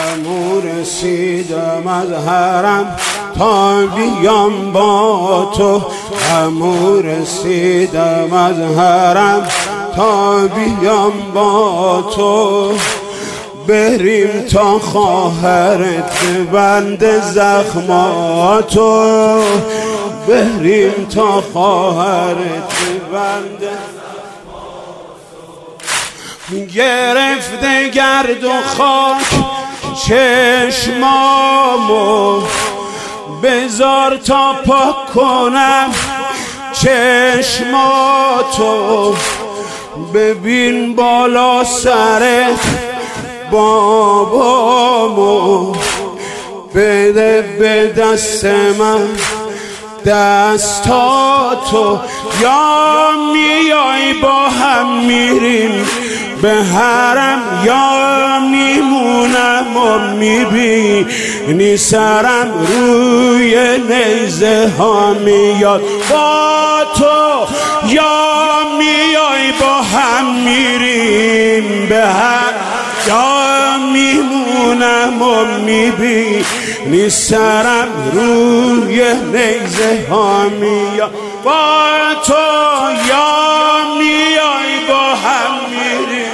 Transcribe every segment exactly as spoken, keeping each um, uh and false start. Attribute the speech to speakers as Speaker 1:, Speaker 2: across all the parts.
Speaker 1: همون رسیدم از حرم تا بیام با تو، همون رسیدم از حرم تا بیام با تو. بریم تا خواهرت بند زخماتو، بریم تا خواهرت بند زخماتو. گرفته گرد و خاک چشمامو، بذار تا پاک کنم چشماتو. ببین بالا سرت بابامو، بده به دست من دستاتو. یا میای با هم میریم به حرم، یا میمونم و میبینی سرم روی نیزه ها میاد با تو. یا میای با هم میریم به حرم، یا میمونم و میبینی سرم روی نیزه ها میاد با تو. یا میای با هم میریم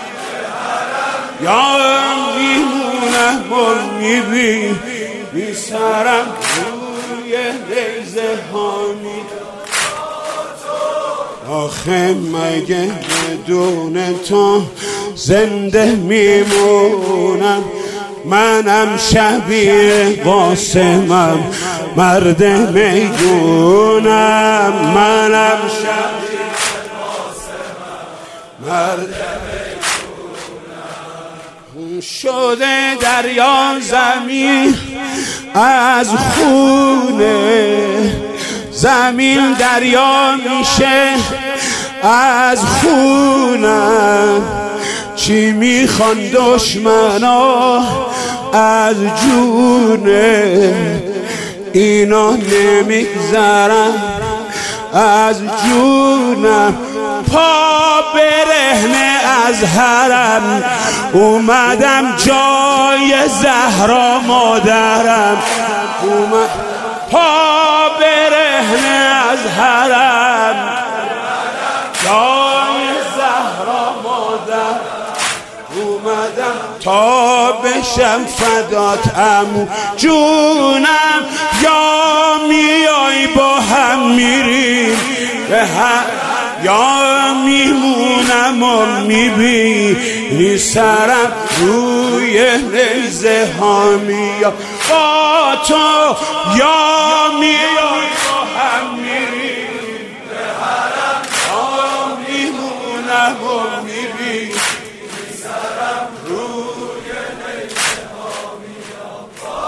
Speaker 1: یا میمونم و میبینی سرم روی نیزه ها میاد. آخه مگه بدون تو زنده میمونم؟ منم شبیه قاسمم مرد میگونم، منم شبیه قاسمم مرد میگونم. شده دریا زمین از خونه، زمین دریا میشه از خونم. چی میخوان دشمنا از جونه، اینا نمیگذرن از جونم. پا برهنه از حرم اومدم جای زهرا مادرم، اومد پا برهنه از حرم جای زهرا مادر، اومدم تا بشم فدات عمو جونم. یا میای با هم میریم به هم، یا میمونم و میبینی سرم روی نیزه ها میاد با تو. یا میای با هم میریم به حرم، یا میمونم و میبینی سرم روی نیزه ها میاد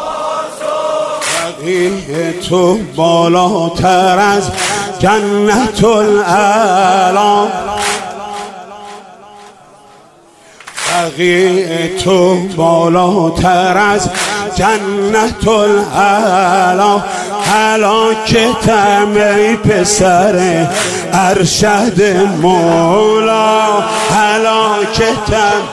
Speaker 1: با تو. بقیه تو بالاتر از جنت الاعلی، بقیه تو بالاتر از جنت الاعلی. هلاکتم ای پسر ارشد مولا، هلاکتم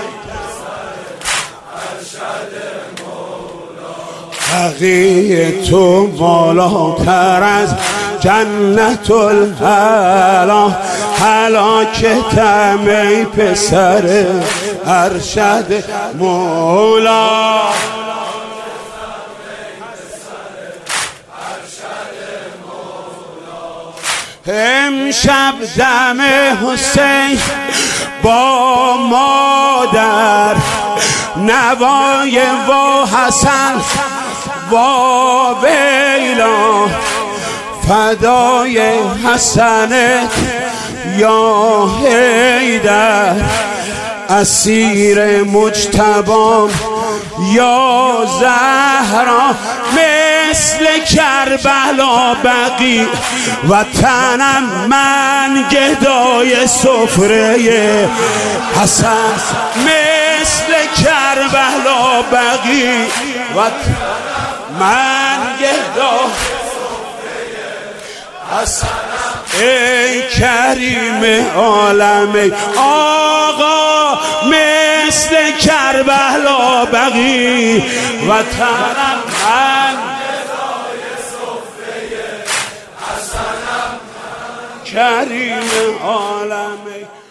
Speaker 1: بقیه تو بالاتر از جنت الاعلی. هلاکتم ای پسر ارشد مولا، امشب دم حسین با مادر، نوای و حسن و ویلا، فدای حسنت یا حیدر، اسیر مجتبام یا زهرا. مثل کربلا بقی وطنم من گدای سفره حسن، مثل کربلا بقی وطنم من گدای حسن. ای کریم عالم آقا مثل کربلا بقی وطنم من کریم عالم